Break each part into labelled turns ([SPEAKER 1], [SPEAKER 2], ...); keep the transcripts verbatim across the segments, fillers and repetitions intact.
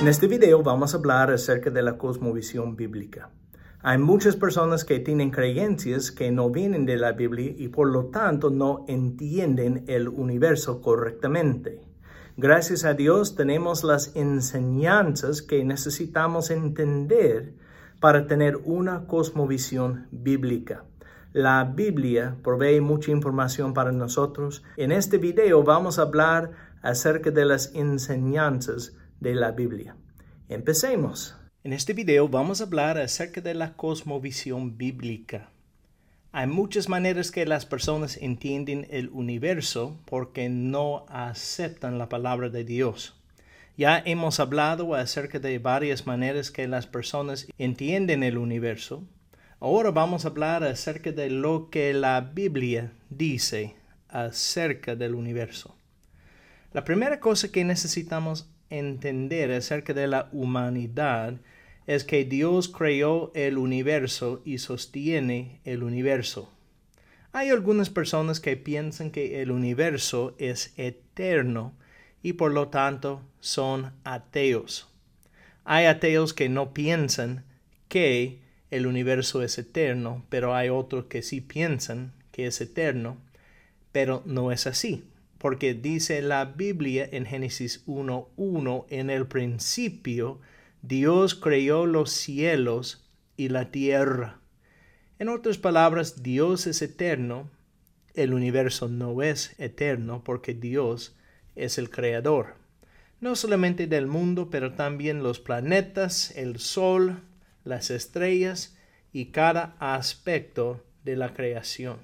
[SPEAKER 1] En este video vamos a hablar acerca de la cosmovisión bíblica. Hay muchas personas que tienen creencias que no vienen de la Biblia y por lo tanto no entienden el universo correctamente. Gracias a Dios tenemos las enseñanzas que necesitamos entender para tener una cosmovisión bíblica. La Biblia provee mucha información para nosotros. En este video vamos a hablar acerca de las enseñanzas de la Biblia. Empecemos. En este video vamos a hablar acerca de la cosmovisión bíblica. Hay muchas maneras que las personas entienden el universo porque no aceptan la palabra de Dios. Ya hemos hablado acerca de varias maneras que las personas entienden el universo. Ahora vamos a hablar acerca de lo que la Biblia dice acerca del universo. La primera cosa que necesitamos entender acerca de la humanidad es que Dios creó el universo y sostiene el universo. Hay algunas personas que piensan que el universo es eterno y por lo tanto son ateos. Hay ateos que no piensan que el universo es eterno, pero hay otros que sí piensan que es eterno, pero no es así. Porque dice la Biblia en Génesis uno uno, en el principio Dios creó los cielos y la tierra. En otras palabras, Dios es eterno, el universo no es eterno porque Dios es el creador. No solamente del mundo, pero también los planetas, el sol, las estrellas y cada aspecto de la creación.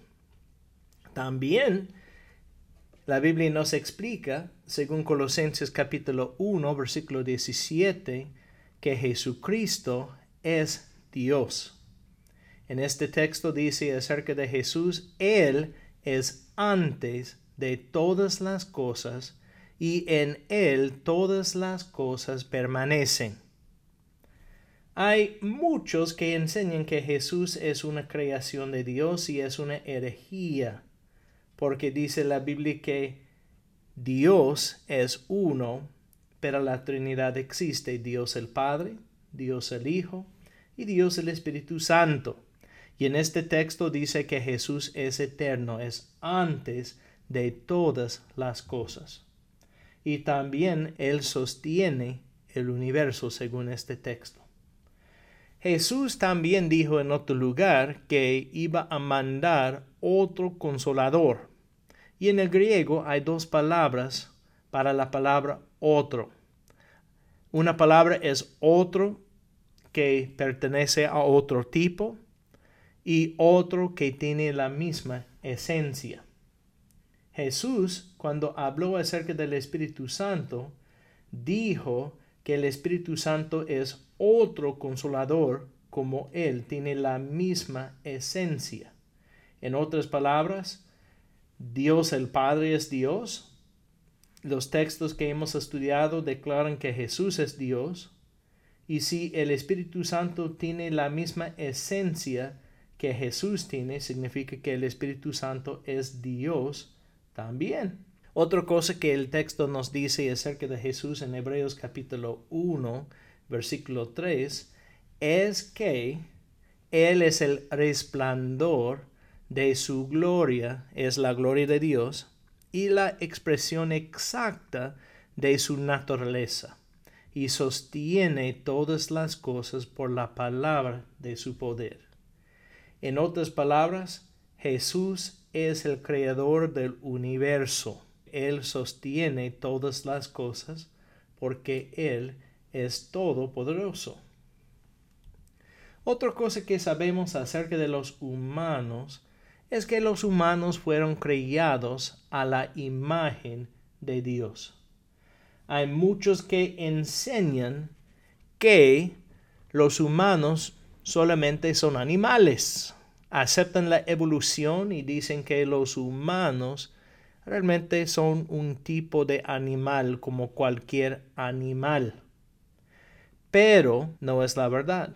[SPEAKER 1] También la Biblia nos explica, según Colosenses capítulo uno, versículo diecisiete, que Jesucristo es Dios. En este texto dice acerca de Jesús, Él es antes de todas las cosas y en Él todas las cosas permanecen. Hay muchos que enseñan que Jesús es una creación de Dios y es una herejía. Porque dice la Biblia que Dios es uno, pero la Trinidad existe, Dios el Padre, Dios el Hijo y Dios el Espíritu Santo. Y en este texto dice que Jesús es eterno, es antes de todas las cosas. Y también Él sostiene el universo según este texto. Jesús también dijo en otro lugar que iba a mandar otro consolador. Y en el griego hay dos palabras para la palabra otro. Una palabra es otro que pertenece a otro tipo y otro que tiene la misma esencia. Jesús, cuando habló acerca del Espíritu Santo, dijo que el Espíritu Santo es otro consolador como Él tiene la misma esencia. En otras palabras, Dios el Padre es Dios. Los textos que hemos estudiado declaran que Jesús es Dios. Y si el Espíritu Santo tiene la misma esencia que Jesús tiene, significa que el Espíritu Santo es Dios también. Otra cosa que el texto nos dice acerca de Jesús en Hebreos capítulo uno, versículo tres, es que Él es el resplandor de su gloria, es la gloria de Dios, y la expresión exacta de su naturaleza, y sostiene todas las cosas por la palabra de su poder. En otras palabras, Jesús es el creador del universo. Él sostiene todas las cosas porque Él es todopoderoso. Otra cosa que sabemos acerca de los humanos es que los humanos fueron creados a la imagen de Dios. Hay muchos que enseñan que los humanos solamente son animales. Aceptan la evolución y dicen que los humanos realmente son un tipo de animal como cualquier animal. Pero no es la verdad.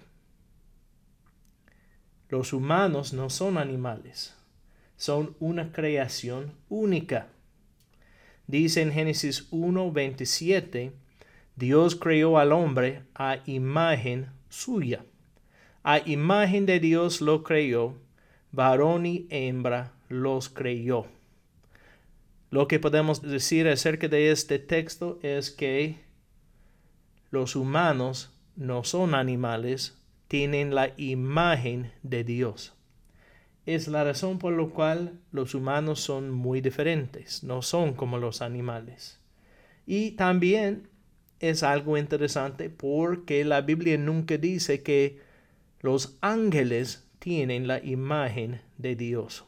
[SPEAKER 1] Los humanos no son animales. Son una creación única. Dice en Génesis uno veintisiete, Dios creó al hombre a imagen suya. A imagen de Dios lo creó, varón y hembra los creó. Lo que podemos decir acerca de este texto es que los humanos no son animales, tienen la imagen de Dios. Es la razón por la cual los humanos son muy diferentes, no son como los animales. Y también es algo interesante porque la Biblia nunca dice que los ángeles tienen la imagen de Dios.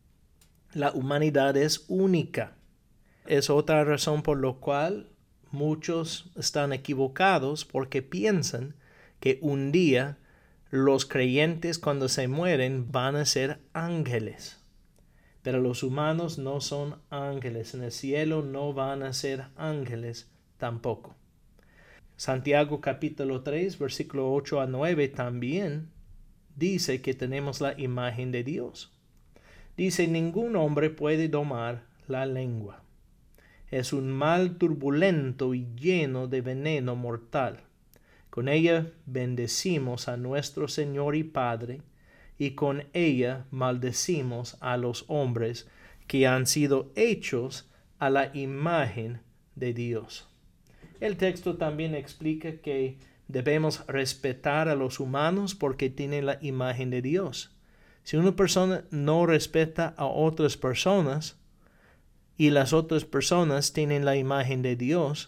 [SPEAKER 1] La humanidad es única. Es otra razón por la cual muchos están equivocados porque piensan que un día los creyentes cuando se mueren van a ser ángeles. Pero los humanos no son ángeles. En el cielo no van a ser ángeles tampoco. Santiago capítulo tres, versículo ocho a nueve también dice que tenemos la imagen de Dios. Dice, ningún hombre puede domar la lengua. Es un mal turbulento y lleno de veneno mortal. Con ella bendecimos a nuestro Señor y Padre, y con ella maldecimos a los hombres que han sido hechos a la imagen de Dios. El texto también explica que debemos respetar a los humanos porque tienen la imagen de Dios. Si una persona no respeta a otras personas y las otras personas tienen la imagen de Dios,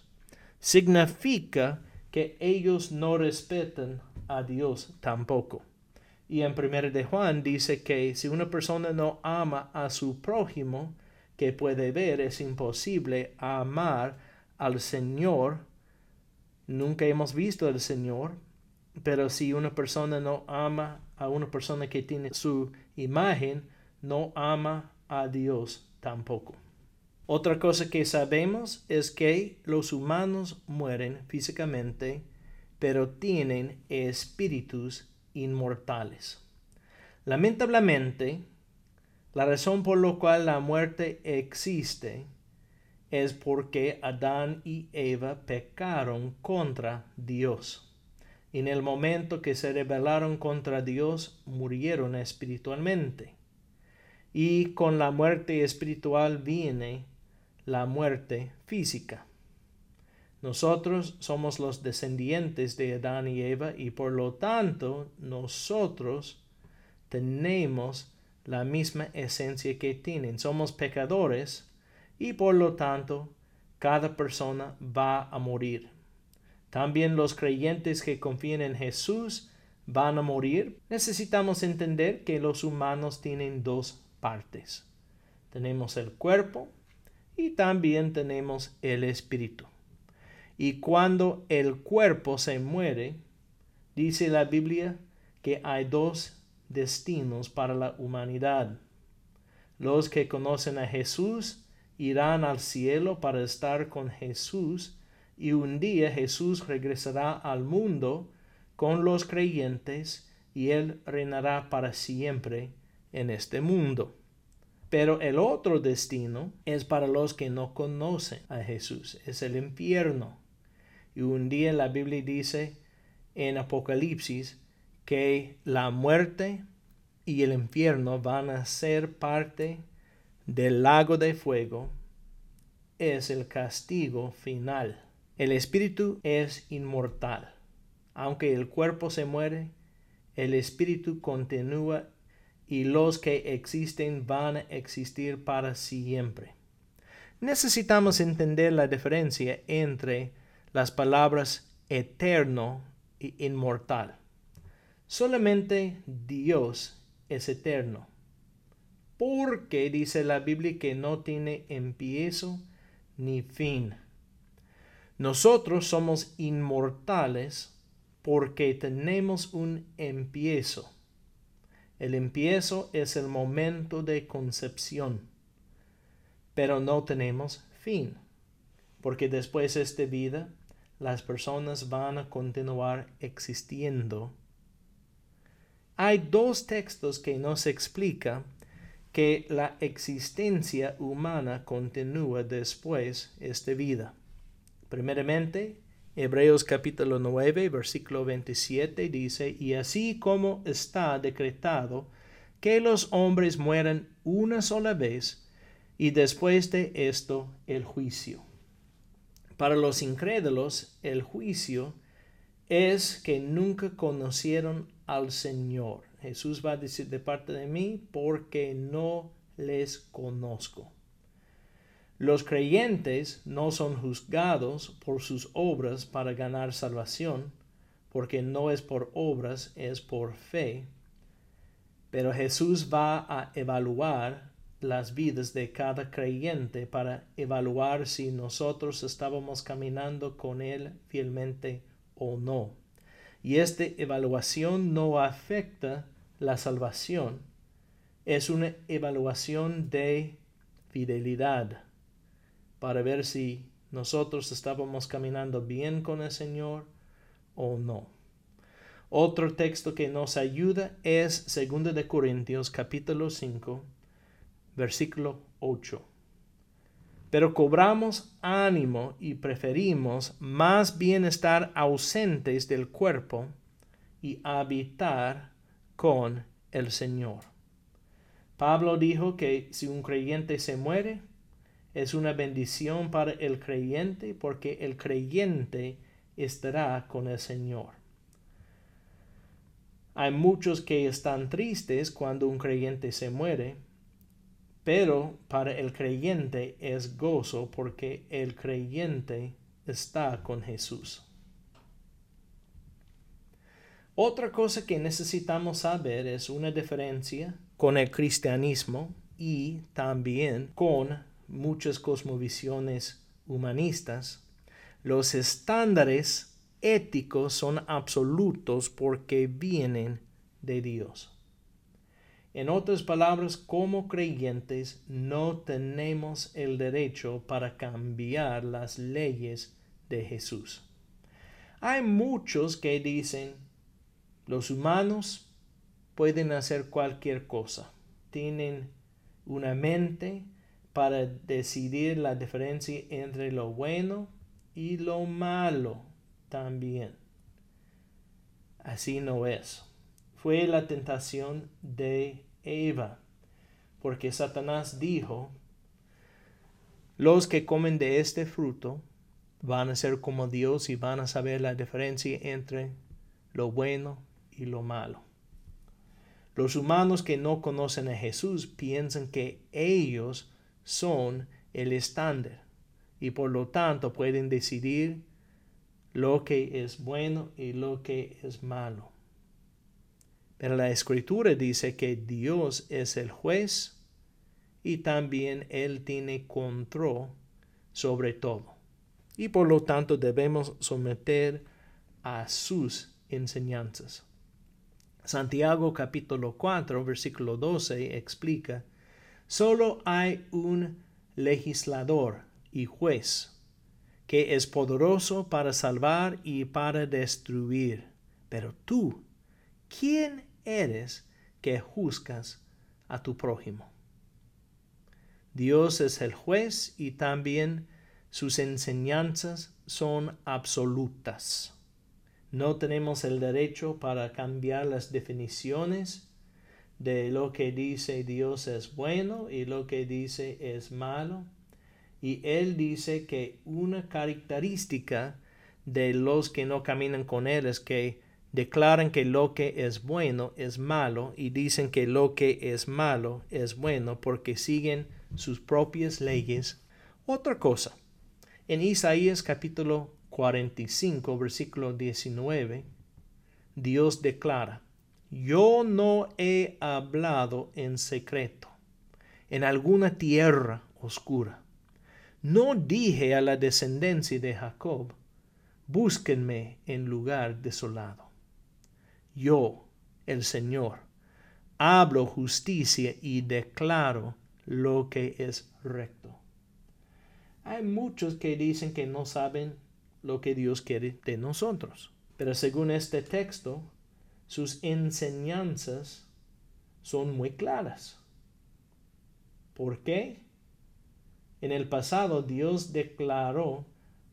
[SPEAKER 1] significa que ellos no respetan a Dios tampoco. Y en primera de Juan dice que si una persona no ama a su prójimo, que puede ver, es imposible amar al Señor. Nunca hemos visto al Señor, pero si una persona no ama a una persona que tiene su imagen, no ama a Dios tampoco. Otra cosa que sabemos es que los humanos mueren físicamente, pero tienen espíritus inmortales. Lamentablemente, la razón por la cual la muerte existe es porque Adán y Eva pecaron contra Dios. En el momento que se rebelaron contra Dios, murieron espiritualmente. Y con la muerte espiritual viene la muerte física. Nosotros somos los descendientes de Adán y Eva y por lo tanto nosotros tenemos la misma esencia que tienen. Somos pecadores y por lo tanto cada persona va a morir. También los creyentes que confían en Jesús van a morir. Necesitamos entender que los humanos tienen dos partes. Tenemos el cuerpo y también tenemos el espíritu. Y cuando el cuerpo se muere, dice la Biblia que hay dos destinos para la humanidad. Los que conocen a Jesús irán al cielo para estar con Jesús y un día Jesús regresará al mundo con los creyentes y Él reinará para siempre en este mundo. Pero el otro destino es para los que no conocen a Jesús, es el infierno. Y un día la Biblia dice en Apocalipsis que la muerte y el infierno van a ser parte del lago de fuego. Es el castigo final. El espíritu es inmortal. Aunque el cuerpo se muere, el espíritu continúa y los que existen van a existir para siempre. Necesitamos entender la diferencia entre las palabras eterno e inmortal. Solamente Dios es eterno, porque dice la Biblia que no tiene empiezo ni fin. Nosotros somos inmortales porque tenemos un empiezo. El empiezo es el momento de concepción, pero no tenemos fin, porque después de esta vida las personas van a continuar existiendo. Hay dos textos que nos explican que la existencia humana continúa después de esta vida. Primeramente, Hebreos capítulo nueve, versículo veintisiete dice, y así como está decretado que los hombres mueran una sola vez, y después de esto el juicio. Para los incrédulos, el juicio es que nunca conocieron al Señor. Jesús va a decir de parte de mí, porque no les conozco. Los creyentes no son juzgados por sus obras para ganar salvación, porque no es por obras, es por fe. Pero Jesús va a evaluar las vidas de cada creyente para evaluar si nosotros estábamos caminando con Él fielmente o no. Y esta evaluación no afecta la salvación. Es una evaluación de fidelidad para ver si nosotros estábamos caminando bien con el Señor o no. Otro texto que nos ayuda es Segunda de Corintios capítulo cinco, versículo ocho. Pero cobramos ánimo y preferimos más bien estar ausentes del cuerpo y habitar con el Señor. Pablo dijo que si un creyente se muere, es una bendición para el creyente porque el creyente estará con el Señor. Hay muchos que están tristes cuando un creyente se muere, pero para el creyente es gozo porque el creyente está con Jesús. Otra cosa que necesitamos saber es una diferencia con el cristianismo y también con muchas cosmovisiones humanistas. Los estándares éticos son absolutos porque vienen de Dios. En otras palabras, como creyentes no tenemos el derecho para cambiar las leyes de Jesús. Hay muchos que dicen, los humanos pueden hacer cualquier cosa. Tienen una mente para decidir la diferencia entre lo bueno y lo malo también. Así no es. Fue la tentación de Eva, porque Satanás dijo, los que comen de este fruto van a ser como Dios y van a saber la diferencia entre lo bueno y lo malo. Los humanos que no conocen a Jesús piensan que ellos son el estándar y por lo tanto pueden decidir lo que es bueno y lo que es malo. Pero la Escritura dice que Dios es el juez y también Él tiene control sobre todo. Y por lo tanto debemos someter a sus enseñanzas. Santiago capítulo cuatro, versículo doce explica, solo hay un legislador y juez que es poderoso para salvar y para destruir. Pero tú, ¿quién eres que juzgas a tu prójimo? Dios es el juez y también sus enseñanzas son absolutas. No tenemos el derecho para cambiar las definiciones de lo que dice Dios es bueno y lo que dice es malo. Y Él dice que una característica de los que no caminan con Él es que declaran que lo que es bueno es malo y dicen que lo que es malo es bueno porque siguen sus propias leyes. Otra cosa, en Isaías capítulo cuarenta y cinco, versículo diecinueve, Dios declara, yo no he hablado en secreto, en alguna tierra oscura. No dije a la descendencia de Jacob, búsquenme en lugar desolado. Yo, el Señor, hablo justicia y declaro lo que es recto. Hay muchos que dicen que no saben lo que Dios quiere de nosotros. Pero según este texto, sus enseñanzas son muy claras. ¿Por qué? En el pasado Dios declaró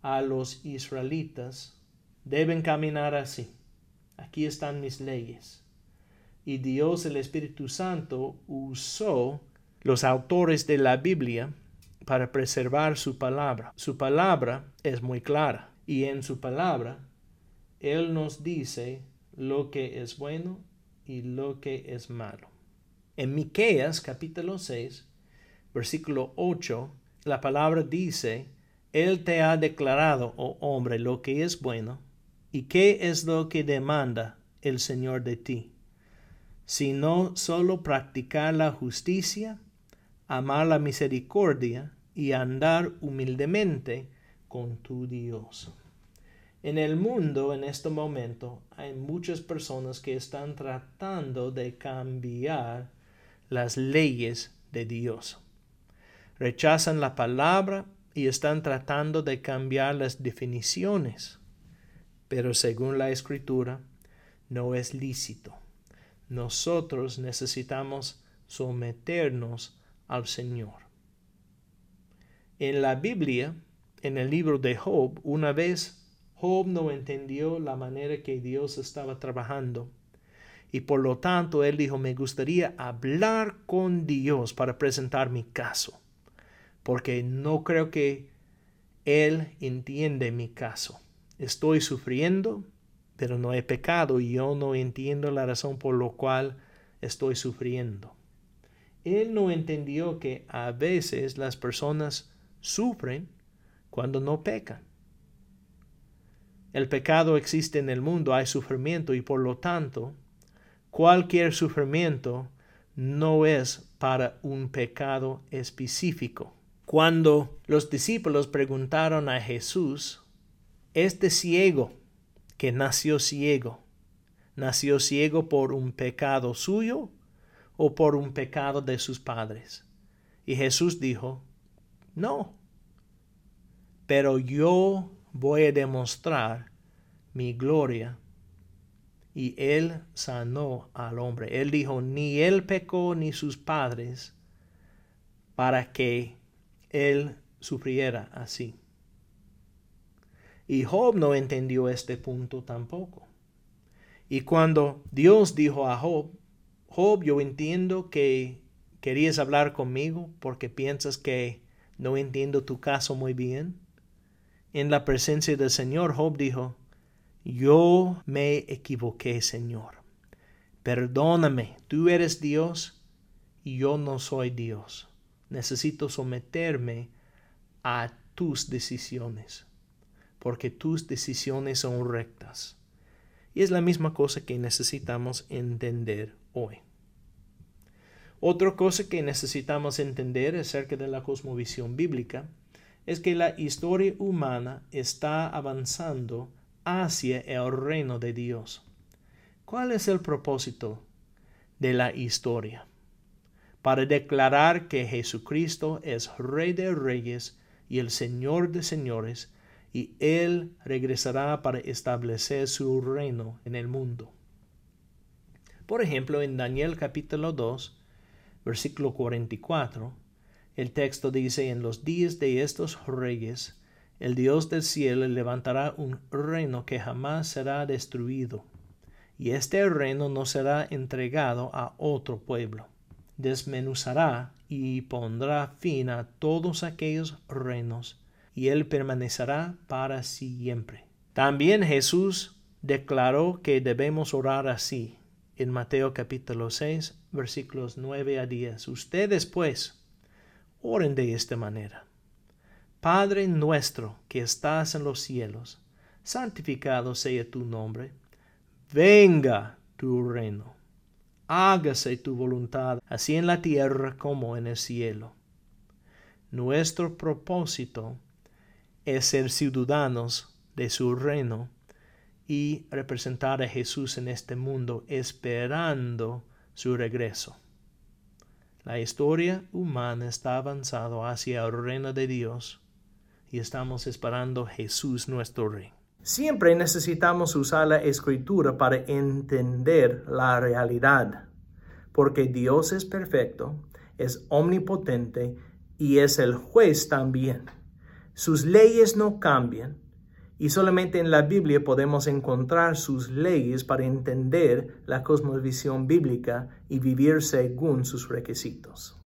[SPEAKER 2] a los israelitas, deben caminar así. Aquí están mis leyes. Y Dios, el Espíritu Santo, usó los autores de la Biblia para preservar su palabra. Su palabra es muy clara. Y en su palabra, Él nos dice lo que es bueno y lo que es malo. En Miqueas capítulo seis, versículo ocho, la palabra dice: Él te ha declarado, oh hombre, lo que es bueno, y qué es lo que demanda el Señor de ti, sino solo practicar la justicia, amar la misericordia y andar humildemente con tu Dios. En el mundo, en este momento, hay muchas personas que están tratando de cambiar las leyes de Dios. Rechazan la palabra y están tratando de cambiar las definiciones. Pero según la Escritura, no es lícito. Nosotros necesitamos someternos al Señor. En la Biblia, en el libro de Job, una vez Job no entendió la manera que Dios estaba trabajando. Y por lo tanto, él dijo: me gustaría hablar con Dios para presentar mi caso, porque no creo que Él entiende mi caso. Estoy sufriendo, pero no he pecado y yo no entiendo la razón por la cual estoy sufriendo. Él no entendió que a veces las personas sufren cuando no pecan. El pecado existe en el mundo, hay sufrimiento y por lo tanto, cualquier sufrimiento no es para un pecado específico. Cuando los discípulos preguntaron a Jesús: este ciego que nació ciego, ¿nació ciego por un pecado suyo o por un pecado de sus padres? Y Jesús dijo: no, pero yo voy a demostrar mi gloria. Y él sanó al hombre. Él dijo: ni él pecó ni sus padres para que él sufriera así. Y Job no entendió este punto tampoco. Y cuando Dios dijo a Job: Job, yo entiendo que querías hablar conmigo porque piensas que no entiendo tu caso muy bien. En la presencia del Señor, Job dijo: yo me equivoqué, Señor. Perdóname, tú eres Dios y yo no soy Dios. Necesito someterme a tus decisiones, porque tus decisiones son rectas. Y es la misma cosa que necesitamos entender hoy. Otra cosa que necesitamos entender acerca de la cosmovisión bíblica es que la historia humana está avanzando hacia el reino de Dios. ¿Cuál es el propósito de la historia? Para declarar que Jesucristo es Rey de Reyes y el Señor de Señores, y Él regresará para establecer su reino en el mundo. Por ejemplo, en Daniel capítulo dos, versículo cuarenta y cuatro, el texto dice: en los días de estos reyes, el Dios del cielo levantará un reino que jamás será destruido, y este reino no será entregado a otro pueblo. Desmenuzará y pondrá fin a todos aquellos reinos, y él permanecerá para siempre. También Jesús declaró que debemos orar así, en Mateo capítulo seis, versículos nueve a diez. Ustedes pues, oren de esta manera: Padre nuestro que estás en los cielos, santificado sea tu nombre. Venga tu reino. Hágase tu voluntad, así en la tierra como en el cielo. Nuestro propósito es ser ciudadanos de su reino y representar a Jesús en este mundo, esperando su regreso. La historia humana está avanzando hacia el reino de Dios y estamos esperando a Jesús nuestro Rey.
[SPEAKER 1] Siempre necesitamos usar la Escritura para entender la realidad, porque Dios es perfecto, es omnipotente y es el juez también. Sus leyes no cambian y solamente en la Biblia podemos encontrar sus leyes para entender la cosmovisión bíblica y vivir según sus requisitos.